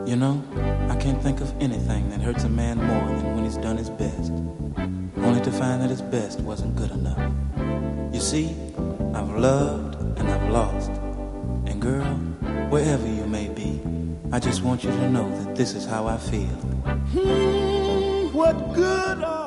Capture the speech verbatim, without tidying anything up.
You know, I can't think of anything that hurts a man more than when he's done his best, only to find that his best wasn't good enough. You see, I've loved and I've lost. And girl, wherever you may be, I just want you to know that this is how I feel. Hmm, what good are